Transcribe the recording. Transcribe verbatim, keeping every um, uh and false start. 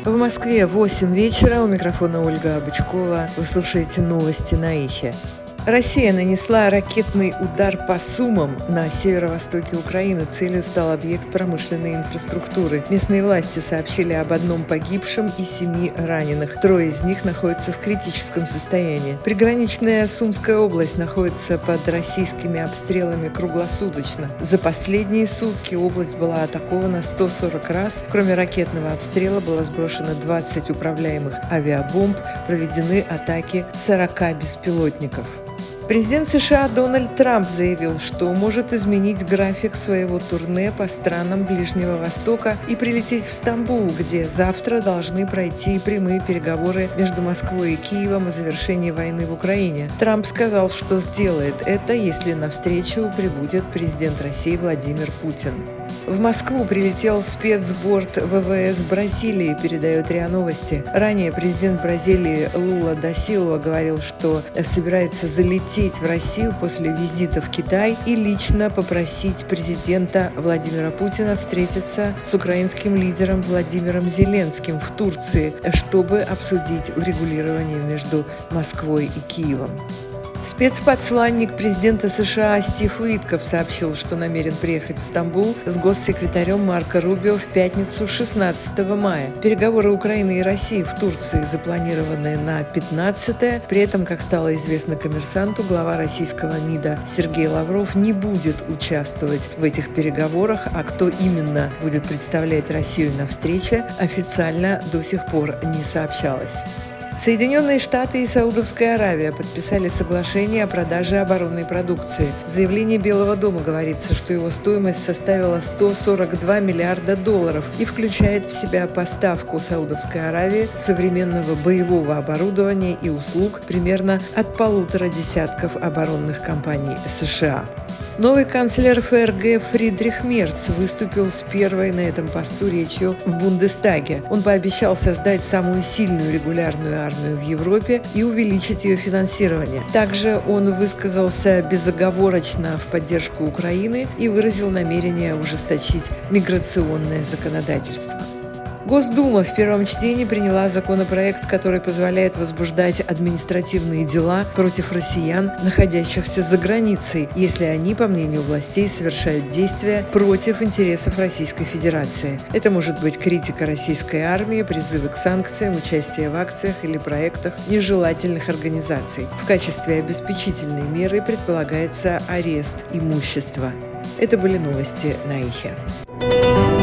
В Москве восемь вечера. У микрофона Ольга Бычкова. Вы слушаете новости на Эхе. Россия нанесла ракетный удар по Сумам на северо-востоке Украины. Целью стал объект промышленной инфраструктуры. Местные власти сообщили об одном погибшем и семи раненых. Трое из них находятся в критическом состоянии. Приграничная Сумская область находится под российскими обстрелами круглосуточно. За последние сутки область была атакована сто сорок раз. Кроме ракетного обстрела было сброшено двадцать управляемых авиабомб, проведены атаки сорока беспилотников. Президент США Дональд Трамп заявил, что может изменить график своего турне по странам Ближнего Востока и прилететь в Стамбул, где завтра должны пройти прямые переговоры между Москвой и Киевом о завершении войны в Украине. Трамп сказал, что сделает это, если навстречу прибудет президент России Владимир Путин. В Москву прилетел спецборд ВВС Бразилии, передает РИА Новости. Ранее президент Бразилии Лула да Силва говорил, что собирается залететь в Россию после визита в Китай и лично попросить президента Владимира Путина встретиться с украинским лидером Владимиром Зеленским в Турции, чтобы обсудить урегулирование между Москвой и Киевом. Спецпосланник президента США Стив Уитков сообщил, что намерен приехать в Стамбул с госсекретарем Марко Рубио в пятницу шестнадцатого мая. Переговоры Украины и России в Турции запланированы на пятнадцатое. При этом, как стало известно «Коммерсанту», глава российского МИДа Сергей Лавров не будет участвовать в этих переговорах, а кто именно будет представлять Россию на встрече, официально до сих пор не сообщалось. Соединенные Штаты и Саудовская Аравия подписали соглашение о продаже оборонной продукции. В заявлении Белого дома говорится, что его стоимость составила сто сорок два миллиарда долларов и включает в себя поставку Саудовской Аравии современного боевого оборудования и услуг примерно от полутора десятков оборонных компаний США. Новый канцлер ФРГ Фридрих Мерц выступил с первой на этом посту речью в Бундестаге. Он пообещал создать самую сильную регулярную армию в Европе и увеличить ее финансирование. Также он высказался безоговорочно в поддержку Украины и выразил намерение ужесточить миграционное законодательство. Госдума в первом чтении приняла законопроект, который позволяет возбуждать административные дела против россиян, находящихся за границей, если они, по мнению властей, совершают действия против интересов Российской Федерации. Это может быть критика российской армии, призывы к санкциям, участие в акциях или проектах нежелательных организаций. В качестве обеспечительной меры предполагается арест имущества. Это были новости на Эхе.